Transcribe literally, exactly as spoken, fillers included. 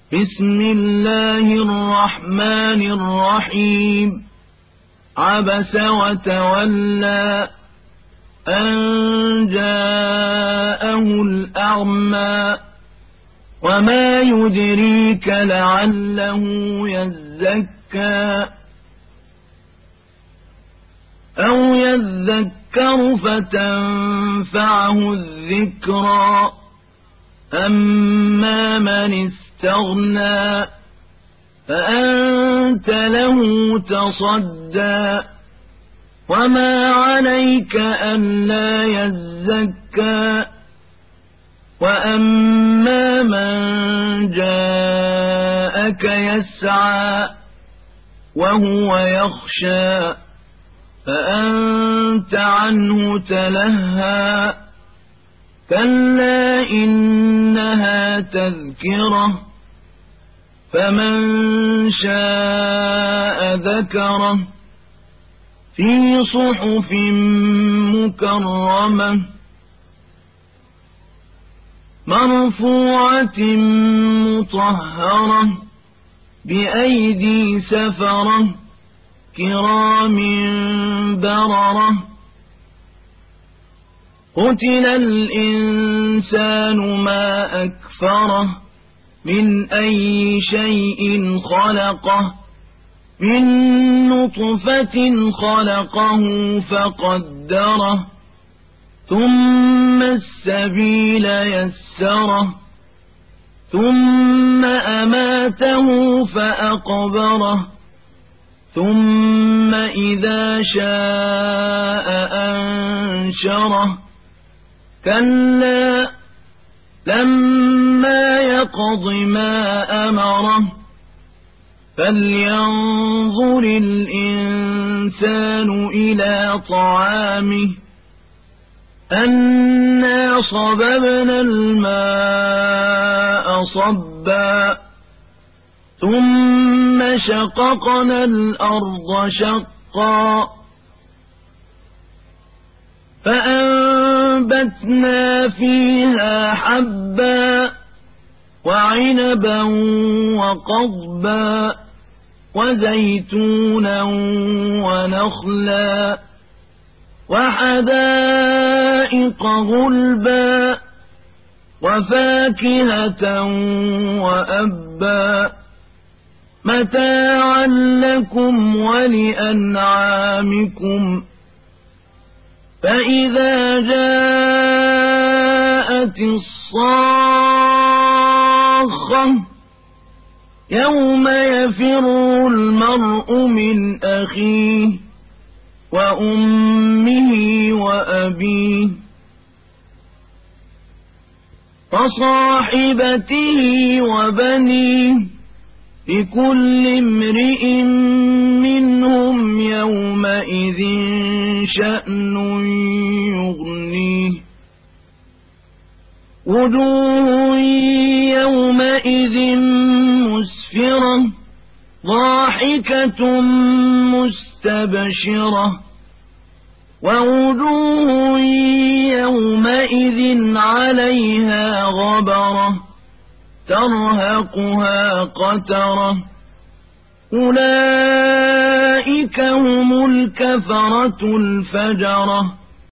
بسم الله الرحمن الرحيم عبس وتولى أن جاءه الأعمى وما يدريك لعله يزكى أو يذكر فتنفعه الذكرى أما من استغنى فأنت له تصدى وما عليك ألا يزكى وأما من جاءك يسعى وهو يخشى فأنت عنه تلهى كلا إنها تذكرة فمن شاء ذكره في صحف مكرمة مرفوعة مطهرة بأيدي سفرة كرام بررة قتل الإنسان ما أكفره من أي شيء خلقه من نطفة خلقه فقدره ثم السبيل يسره ثم أماته فأقبره ثم إذا شاء أنشره كلا لما يقض ما أمره فلينظر الإنسان إلى طعامه أنا صببنا الماء صبا ثم شققنا الأرض شقا فأنبتنا فيها حبا وعنبا وقضبا وزيتونا ونخلا وحدائق غلبا وفاكهة وأبا متاعا لكم ولأنعامكم فإذا جاءت الصاخة يوم يفر المرء من أخيه وأمه وأبيه وصاحبته وبنيه لكل امرئ منهم يومئذ شأن يغنيه وجوه يومئذ مسفرة ضاحكة مستبشرة ووجوه يومئذ عليها غبرة ترهقها قترة أولئك هم الكفرة الفجرة